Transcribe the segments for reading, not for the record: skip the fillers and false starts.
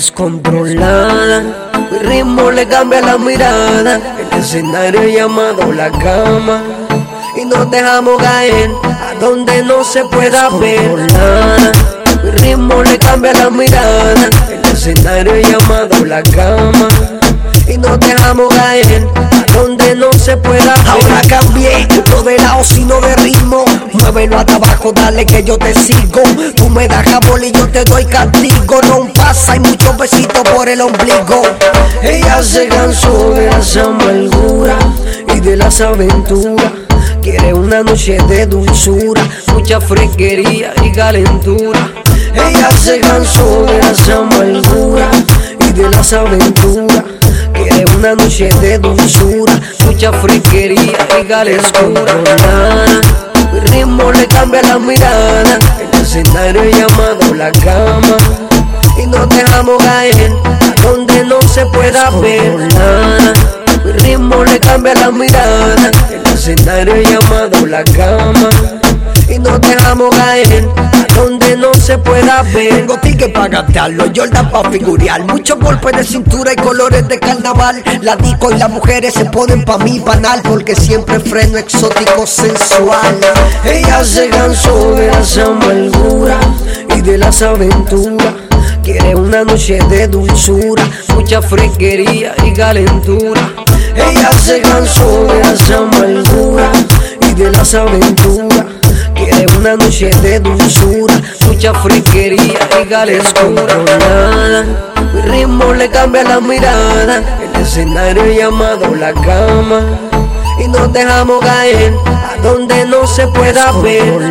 descontrolada. Mi ritmo le cambia la mirada. El escenario llamado la cama y nos dejamos caer a donde no se pueda ver. Mi ritmo le cambia la mirada. El escenario llamado la cama y nos dejamos caer a donde no se pueda ver. Ahora cambié, no de lado sino de ritmo. Muévelo hasta abajo, dale que yo te sigo. Tú me das jabón y yo te doy castigo. No pasa y muchos besitos por el ombligo. Ella se cansó de las amarguras y de las aventuras. Quiere una noche de dulzura, mucha fresquería y calentura. Ella se cansó de las amarguras y de las aventuras. Quiere una noche de dulzura, mucha fresquería y calentura. Mi ritmo le cambia la mirada. El escenario llamado la cama y nos dejamos caer a donde no se pueda ver. Mi ritmo le cambia la mirada. El escenario llamado la cama y nos dejamos caer a donde no se pueda ver. Tengo ticket para gastarlo, Jordan pa' figurear. Muchos golpes de cintura y colores de carnaval. La disco y las mujeres se ponen pa' mí banal, porque siempre freno exótico sensual. Ella se cansó de las amarguras y de las aventuras. Quiere una noche de dulzura, mucha fresquería y calentura. Ella se cansó de las amarguras y de las aventuras. Quiere una noche de dulzura, mucha fresquería y calentura. Mi ritmo le cambia la mirada. El escenario llamado la cama y nos dejamos caer a donde no se pueda ver.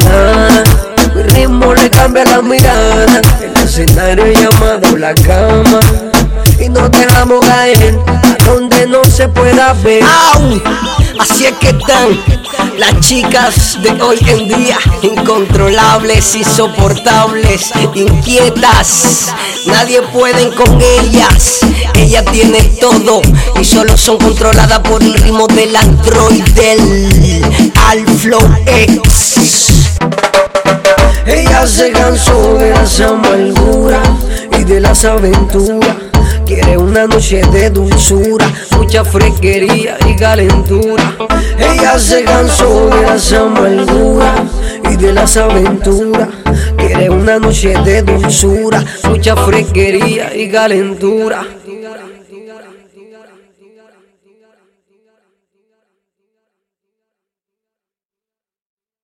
Mi ritmo le cambia la mirada. El escenario llamado la cama y nos dejamos caer a donde no se pueda ver. ¡Au! Así es que están las chicas de hoy en día, incontrolables, insoportables, inquietas. Nadie puede con ellas. Ella tiene todo y solo son controladas por el ritmo del Android, del Alflow X. Ella se cansó de las amarguras y de las aventuras. Quiere una noche de dulzura, mucha fresquería y calentura. Ella se cansó de las amarguras y de las aventuras. Quiere una noche de dulzura, mucha fresquería y calentura.